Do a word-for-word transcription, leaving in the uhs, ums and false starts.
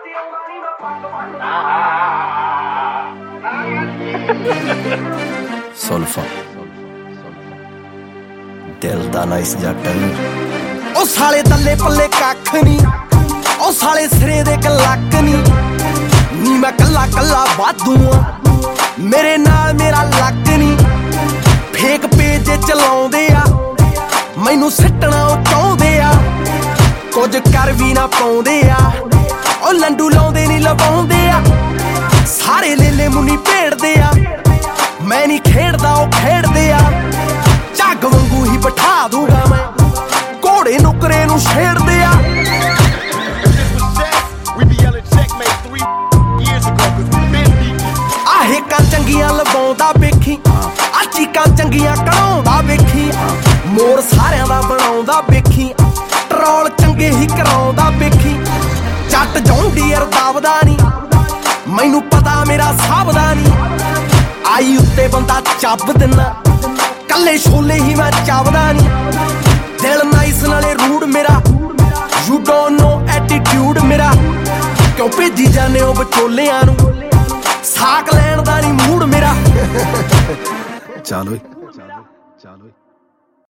ਸੁਲਫਾ ਦਿਲ ਦਾ ਨਾਈਸ ਜੱਟ ਉਹ ਸਾਲੇ ਤੱਲੇ ਪੱਲੇ ਕੱਖ ਨੀ ਉਹ ਸਾਲੇ ਸਿਰੇ ਦੇ ਕਲੱਕ ਨੀ ਨੀ ਮੈਂ ਕੱਲਾ ਕੱਲਾ ਵਾਧੂ ਆ ਮੇਰੇ ਨਾਲ ਮੇਰਾ ਲੱਕ ਨੀ ਫੇਕ ਪੇਜ ਚਲਾਉਂਦੇ ਆ ਮੈਨੂੰ ਸਿੱਟਣਾ ਉਹ ਚਾਹੁੰਦੇ ਆ ਕੁਝ ਕਰ ਵੀ ਨਾ ਪਾਉਂਦੇ ਆ ਉਹ ਲੰਡੂ ਲਾਉਂਦੇ ਨੀ ਲਵਾਉਂਦੇ ਆ ਸਾਰੇ ਲੇਲੇ ਮੁੰਨੀ ਭੇੜਦੇ ਆ ਮੈਂ ਨੀ ਖੇਡਦਾ ਉਹ ਖੇਡਦੇ ਆ ਝੱਗ ਵਾਂਗੂ ਹੀ ਬਿਠਾ ਦੂੰਗਾ ਮੈਂ ਘੋੜੇ ਨੁਕਰੇ ਨੂੰ ਛੇੜਦੇ ਆ ਆਹੇ ਕਾਂ ਚੰਗੀਆਂ ਲਵਾਉਂਦਾ ਵੇਖੀ ਆ ਚੀਕਾਂ ਚੰਗੀਆਂ ਕਢਾਉਂਦਾ ਵੇਖੀ ਮੋਰ ਸਾਰਿਆਂ ਦਾ ਬਣਾਉਂਦਾ ਵੇਖੀ ਟਰੋਲ ਚੰਗੇ ਹੀ ਕਰਾਉਂਦਾ ਵੇਖੀ ਜੱਟ ਜੌਂਡੀਅਰ ਦਾਵਦਾ ਨੀ ਮੈਨੂੰ ਪਤਾ ਮੇਰਾ ਸਾਬਦਾ ਨੀ ਆਈ ਉੱਤੇ ਬੰਦਾ ਚੱਬ ਦਿੰਨਾ ਕੱਲੇ ਛੋਲੇ ਹੀ ਮੈਂ ਚੱਬਦਾ ਨੀ ਦਿਲ ਨਾਈਸ ਨਾਲੇ ਰੂਡ ਮੇਰਾ ਯੂ ਡੋਨਟ ਨੋ ਐਟੀਟਿਊਡ ਮੇਰਾ ਕਿਉਂ ਭੇਜੀ ਜਾਂਦੇ ਹੋ ਵਿਚੋਲਿਆਂ ਨੂੰ ਸਾਕ ਲੈਣ ਦਾ ਨੀ ਮੂਡ ਮੇਰਾ ਚੱਲ ਓਏ